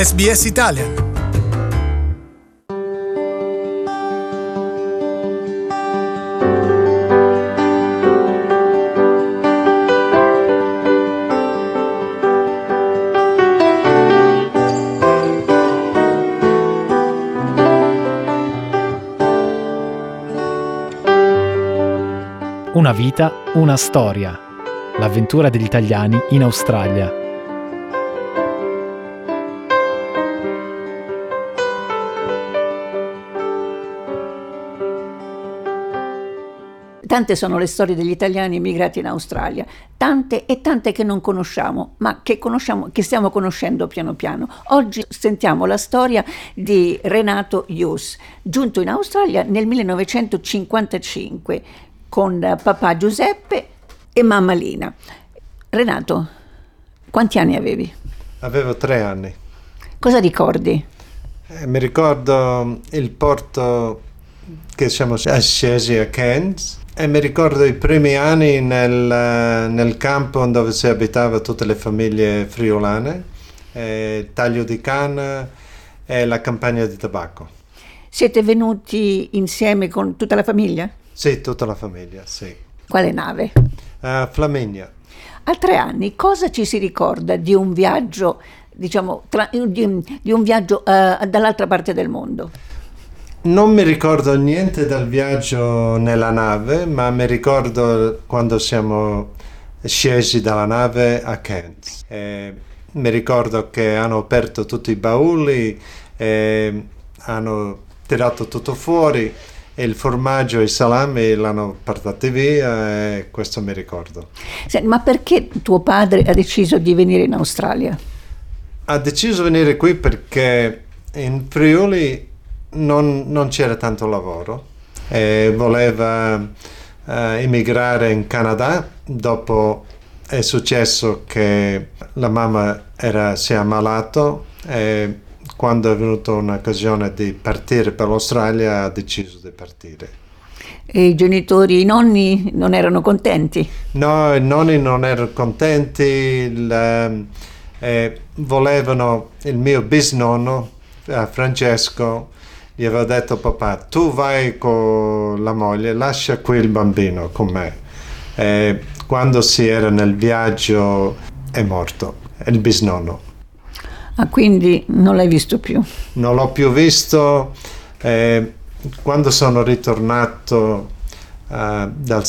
SBS Italian. Una vita, una storia. L'avventura degli italiani in Australia. Tante sono le storie degli italiani immigrati in Australia, tante e tante che non conosciamo, ma che stiamo conoscendo piano piano. Oggi sentiamo la storia di Renato Hughes, giunto in Australia nel 1955 con papà Giuseppe e mamma Lina. Renato, quanti anni avevi? Avevo 3 anni. Cosa ricordi? Mi ricordo il porto che siamo scesi a Cairns e mi ricordo i primi anni nel campo dove si abitava tutte le famiglie friulane, il taglio di canna e la campagna di tabacco. Siete venuti insieme con tutta la famiglia? Sì, tutta la famiglia, sì. Quale nave? Flaminia. A 3 anni, cosa ci si ricorda di un viaggio, diciamo, di un viaggio dall'altra parte del mondo? Non mi ricordo niente del viaggio nella nave, ma mi ricordo quando siamo scesi dalla nave a Cairns. Mi ricordo che hanno aperto tutti i bauli, hanno tirato tutto fuori, e il formaggio e i salami l'hanno portati via, e questo mi ricordo. Ma perché tuo padre ha deciso di venire in Australia? Ha deciso di venire qui perché in Friuli non c'era tanto lavoro e voleva emigrare in Canada. Dopo è successo che la mamma si è ammalato e quando è venuta un'occasione di partire per l'Australia ha deciso di partire. E i genitori, i nonni non erano contenti? No, i nonni non erano contenti, volevano il mio bisnonno, Francesco, gli aveva detto: papà, tu vai con la moglie, lascia qui il bambino con me. Quando si era nel viaggio è morto, il bisnonno. Ah, quindi non l'hai visto più? Non l'ho più visto. Quando sono ritornato dal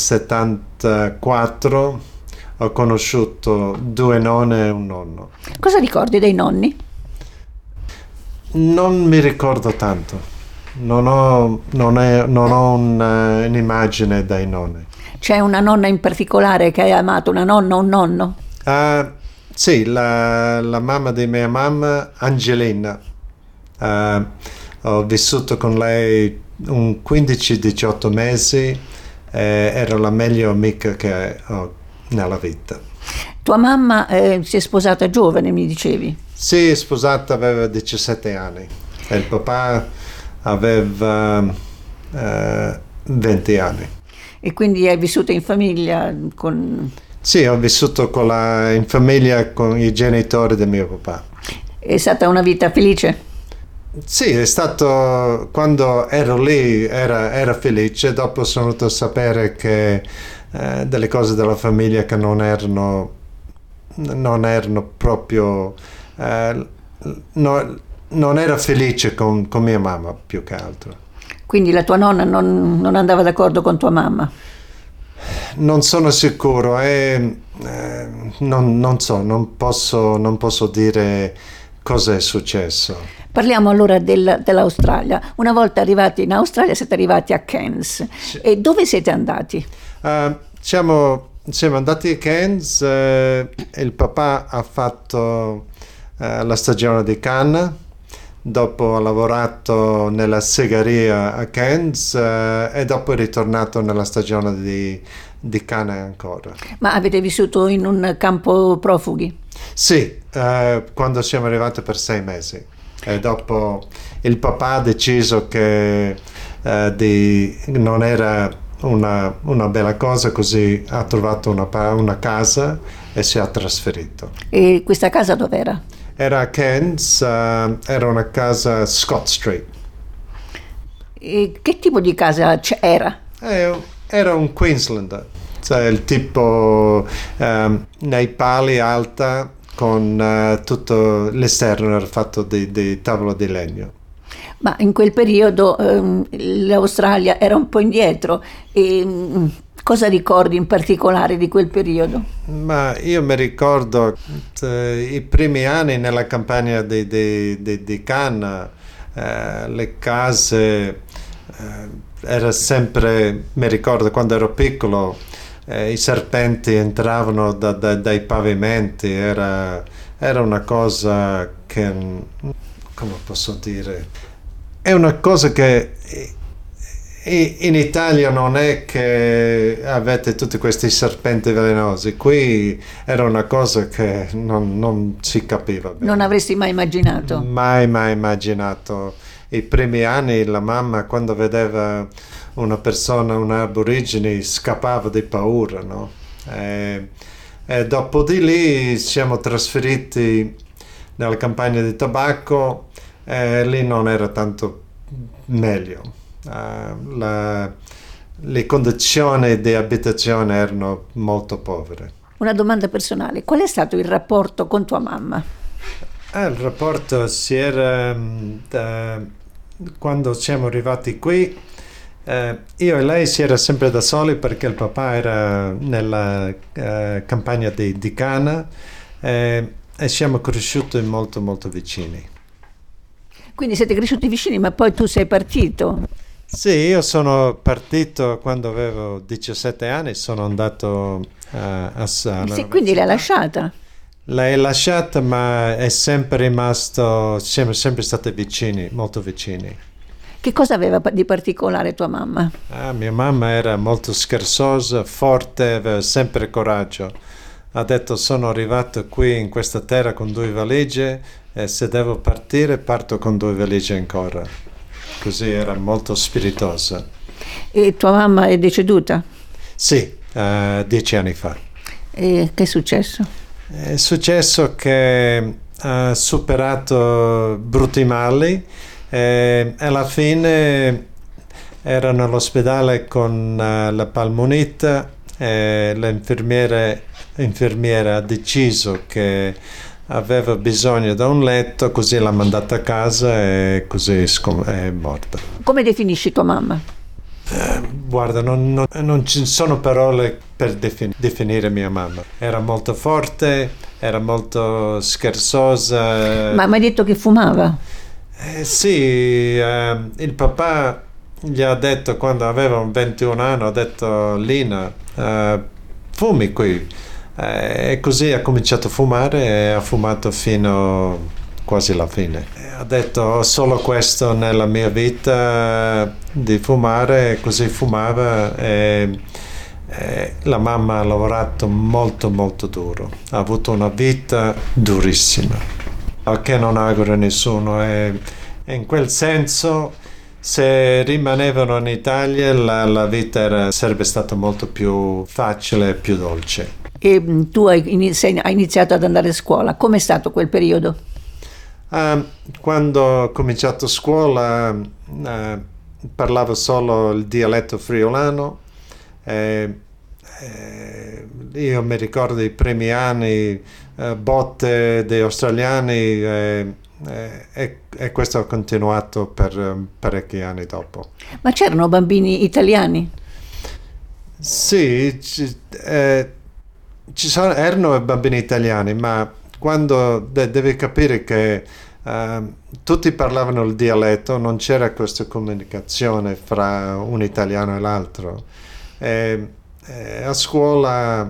74 ho conosciuto 2 nonne e un nonno. Cosa ricordi dei nonni? Non mi ricordo tanto, non ho un'immagine dai nonni. C'è una nonna in particolare che hai amato, una nonna o un nonno? Sì, la mamma di mia mamma, Angelina. Ho vissuto con lei un 15-18 mesi, era la meglio amica che ho nella vita. Tua mamma si è sposata giovane, mi dicevi? Sì, è sposata, aveva 17 anni e il papà aveva 20 anni. E quindi hai vissuto in famiglia con... Sì, ho vissuto in famiglia con i genitori del mio papà. È stata una vita felice? Sì, è stato, quando ero lì era felice, dopo sono venuto a sapere che delle cose della famiglia che non erano proprio, non era felice con mia mamma più che altro. Quindi la tua nonna non andava d'accordo con tua mamma? Non sono sicuro non so, non posso dire cosa è successo. Parliamo allora dell'Australia. Una volta arrivati in Australia siete arrivati a Cairns. Sì. E dove siete andati? Siamo andati a Cairns, il papà ha fatto la stagione di canna, dopo ha lavorato nella segheria a Cairns e dopo è ritornato nella stagione di canna ancora. Ma avete vissuto in un campo profughi? Sì, quando siamo arrivati per 6 mesi. E dopo il papà ha deciso che non era una bella cosa, così ha trovato una casa e si è trasferito. E questa casa dov'era? Era a Cairns, era una casa Scott Street. E che tipo di casa era? Era un Queenslander, cioè il tipo nei pali alta con tutto l'esterno era fatto di tavolo di legno. Ma in quel periodo l'Australia era un po' indietro. E, cosa ricordi in particolare di quel periodo? Ma io mi ricordo i primi anni nella campagna di Canna, le case, era sempre, mi ricordo quando ero piccolo, i serpenti entravano dai pavimenti, era una cosa che, come posso dire, è una cosa che in Italia non è che avete tutti questi serpenti velenosi, qui era una cosa che non si capiva bene. Non avresti mai immaginato? Mai immaginato. I primi anni la mamma quando vedeva una persona, un aborigine, scappava di paura, no? E dopo di lì siamo trasferiti nella campagna di tabacco e lì non era tanto meglio. Le condizioni di abitazione erano molto povere. Una domanda personale, qual è stato il rapporto con tua mamma? Il rapporto si era quando siamo arrivati qui, io e lei si era sempre da soli perché il papà era nella campagna di Cana e siamo cresciuti molto molto vicini. Quindi siete cresciuti vicini, ma poi tu sei partito? Sì, io sono partito quando avevo 17 anni, sono andato a Sala. Sì, quindi l'hai lasciata? L'hai lasciata, ma è sempre rimasto, siamo sempre stati vicini, molto vicini. Che cosa aveva di particolare tua mamma? Mia mamma era molto scherzosa, forte, aveva sempre coraggio. Ha detto sono arrivato qui in questa terra con 2 valigie e se devo partire parto con 2 valigie ancora. Così era molto spiritosa. E tua mamma è deceduta? Sì, 10 anni fa. E che è successo? È successo che ha superato brutti mali e alla fine era nell'ospedale con la polmonite e l'infermiera ha deciso che aveva bisogno di un letto, così l'ha mandata a casa e così è morta. Come definisci tua mamma? Guarda, non ci sono parole per definire mia mamma. Era molto forte, era molto scherzosa. Ma mi hai detto che fumava? Sì, il papà gli ha detto quando aveva 21 anni, ha detto Lina, fumi qui. E così ha cominciato a fumare e ha fumato fino quasi alla fine. Ha detto ho solo questo nella mia vita di fumare, e così fumava e la mamma ha lavorato molto molto duro, ha avuto una vita durissima, che non auguro a nessuno e in quel senso se rimanevano in Italia la vita sarebbe stata molto più facile e più dolce. E tu hai iniziato ad andare a scuola, com'è stato quel periodo? Quando ho cominciato scuola parlavo solo il dialetto friulano. Io mi ricordo i primi anni, botte degli australiani e questo ha continuato per parecchi anni dopo. Ma c'erano bambini italiani? Sì, erano bambini italiani, ma quando devi capire che tutti parlavano il dialetto, non c'era questa comunicazione fra un italiano e l'altro. A scuola,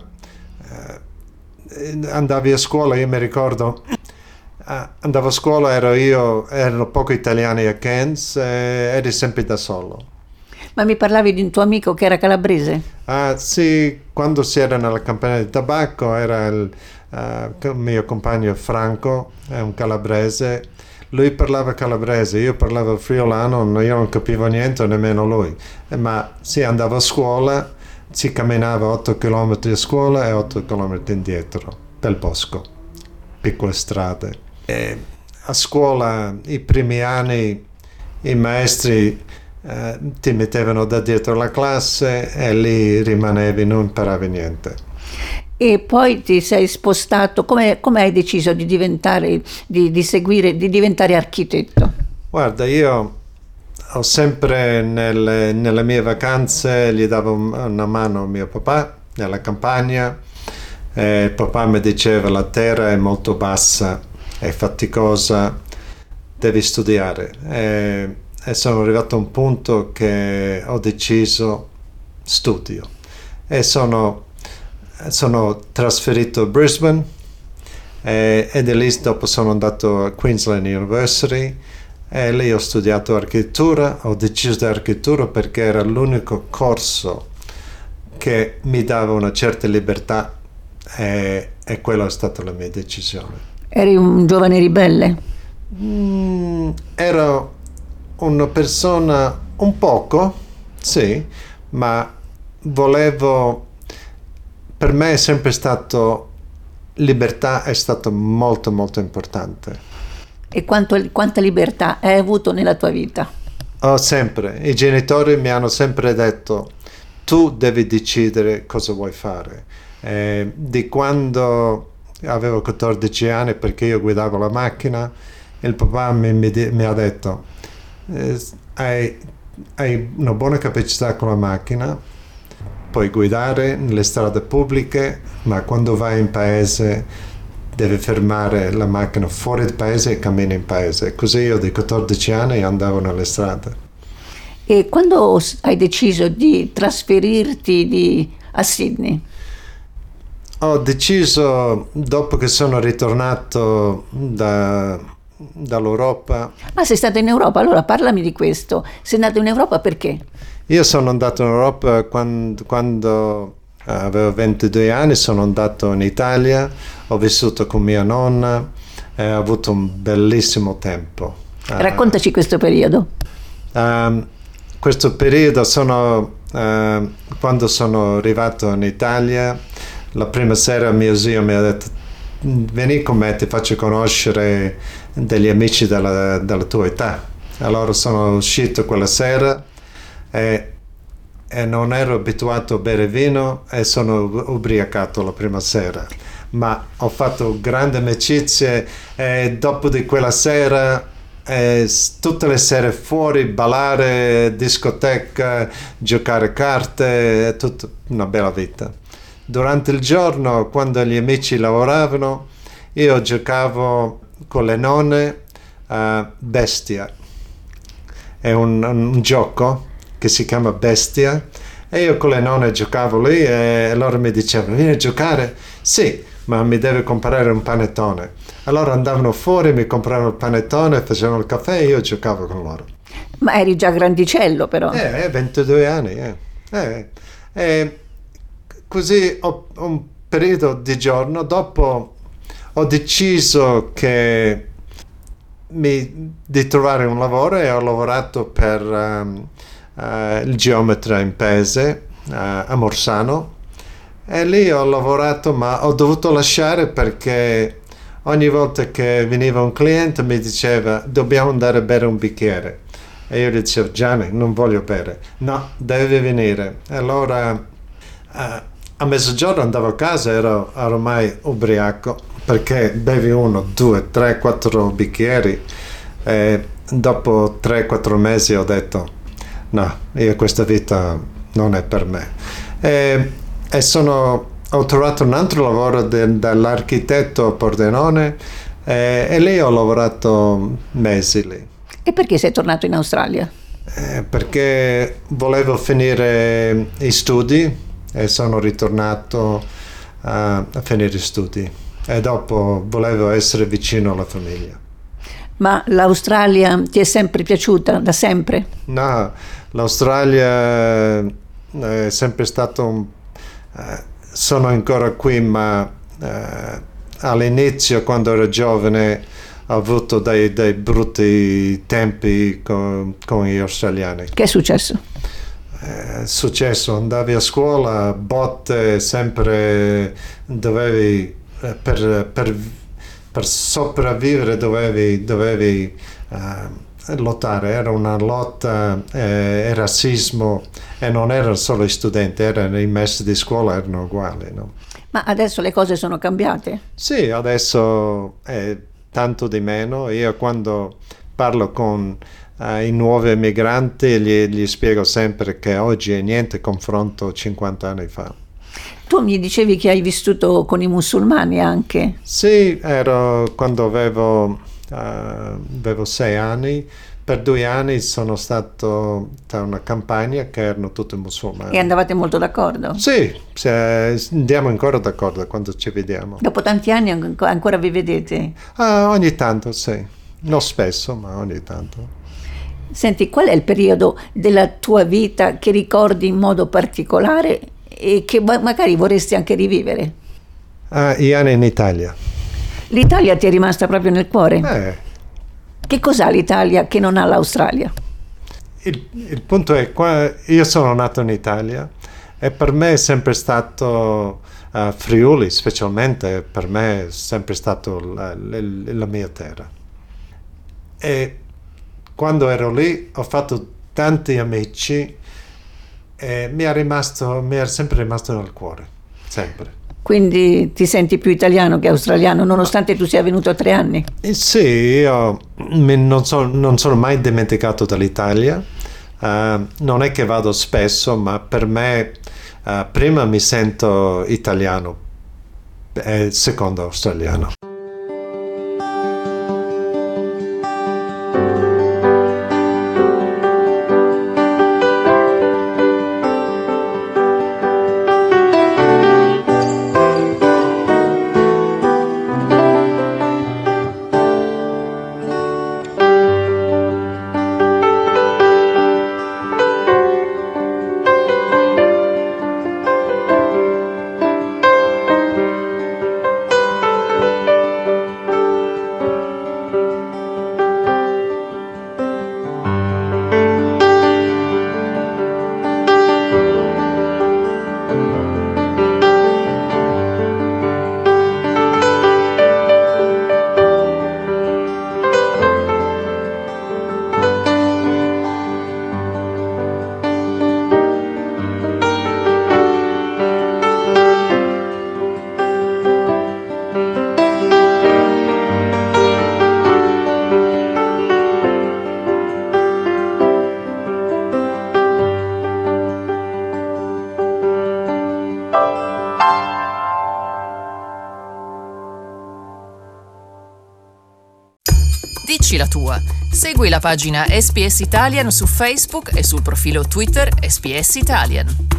andavi a scuola, io mi ricordo, andavo a scuola, erano pochi italiani a Cairns, eri sempre da solo. Ma mi parlavi di un tuo amico che era calabrese? Sì, quando si era nella campagna di tabacco era il mio compagno Franco, è un calabrese. Lui parlava calabrese, io parlavo friulano, io non capivo niente, nemmeno lui. Ma si andava a scuola, si camminava 8 km a scuola e 8 km indietro, pel bosco, piccole strade. A scuola i primi anni i maestri ti mettevano da dietro la classe e lì rimanevi, non imparavi niente. E poi ti sei spostato, come hai deciso di diventare, di diventare architetto? Guarda, io ho sempre nelle mie vacanze gli davo una mano a mio papà nella campagna. Il papà mi diceva la terra è molto bassa, è faticosa, devi studiare. E sono arrivato a un punto che ho deciso studio e sono trasferito a Brisbane e da lì dopo sono andato a Queensland University e lì ho studiato architettura. Ho deciso di architettura perché era l'unico corso che mi dava una certa libertà e quella è stata la mia decisione. Eri un giovane ribelle? Ero una persona un poco, sì, ma per me è sempre stato, libertà è stato molto molto importante. E quanta libertà hai avuto nella tua vita? Sempre, i genitori mi hanno sempre detto tu devi decidere cosa vuoi fare. Di quando avevo 14 anni, perché io guidavo la macchina, il papà mi ha detto hai una buona capacità con la macchina, puoi guidare nelle strade pubbliche, ma quando vai in paese devi fermare la macchina fuori dal paese e cammini in paese. Così io di 14 anni andavo nelle strade. E quando hai deciso di trasferirti a Sydney? Ho deciso, dopo che sono ritornato dall'Europa. Ah, sei stato in Europa? Allora parlami di questo. Sei andato in Europa perché? Io sono andato in Europa quando avevo 22 anni, sono andato in Italia, ho vissuto con mia nonna e ho avuto un bellissimo tempo. Raccontaci questo periodo. Questo periodo quando sono arrivato in Italia, la prima sera mio zio mi ha detto vieni con me, ti faccio conoscere degli amici della tua età. Allora sono uscito quella sera e non ero abituato a bere vino e sono ubriacato la prima sera, ma ho fatto grandi amicizie e dopo di quella sera tutte le sere fuori, ballare, discoteca, giocare a carte, tutta una bella vita. Durante il giorno, quando gli amici lavoravano, io giocavo con le nonne a Bestia. È un gioco che si chiama Bestia e io con le nonne giocavo lì e loro mi dicevano vieni a giocare? Sì, ma mi deve comprare un panettone. Allora andavano fuori, mi compravano il panettone, facevano il caffè e io giocavo con loro. Ma eri già grandicello però. 22 anni. Così un periodo di giorno dopo ho deciso di trovare un lavoro e ho lavorato per il geometra in paese a Morsano e lì ho lavorato, ma ho dovuto lasciare perché ogni volta che veniva un cliente mi diceva dobbiamo andare a bere un bicchiere e io dicevo Gianni non voglio bere, no devi venire. E allora a mezzogiorno andavo a casa, ero ormai ubriaco perché bevi 1, 2, 3, 4 bicchieri e dopo 3-4 mesi ho detto no, io questa vita non è per me ho trovato un altro lavoro dall'architetto a Pordenone e lì ho lavorato mesi lì. E perché sei tornato in Australia? Perché volevo finire i studi e sono ritornato a finire gli studi e dopo volevo essere vicino alla famiglia. Ma l'Australia ti è sempre piaciuta, da sempre? No, l'Australia è sempre stato sono ancora qui, ma all'inizio quando ero giovane ho avuto dei brutti tempi con gli australiani. Che è successo? È successo, andavi a scuola, botte, sempre dovevi per sopravvivere dovevi lottare, era una lotta, razzismo, e non erano solo gli studenti, erano i messi di scuola, erano uguali, no? Ma adesso le cose sono cambiate? Sì, adesso è tanto di meno. Io quando parlo con i nuovi emigranti gli spiego sempre che oggi è niente confronto 50 anni fa. Tu mi dicevi che hai vissuto con i musulmani anche. Sì, quando avevo 6 anni, per 2 anni sono stato da una campagna che erano tutti musulmani. E andavate molto d'accordo? Sì, andiamo ancora d'accordo quando ci vediamo. Dopo tanti anni ancora vi vedete? Ogni tanto, sì. Non spesso, ma ogni tanto. Senti, qual è il periodo della tua vita che ricordi in modo particolare e che magari vorresti anche rivivere? Gli anni in Italia. L'Italia ti è rimasta proprio nel cuore? Che cos'ha l'Italia che non ha l'Australia? Il punto è che io sono nato in Italia e per me è sempre stato Friuli, specialmente per me è sempre stato la mia terra. E quando ero lì ho fatto tanti amici e mi è sempre rimasto nel cuore, sempre. Quindi ti senti più italiano che australiano, nonostante tu sia venuto a 3 anni? Sì, io non sono mai dimenticato dell'Italia. Non è che vado spesso, ma per me prima mi sento italiano e secondo australiano. Dici la tua. Segui la pagina SPS Italian su Facebook e sul profilo Twitter SPS Italian.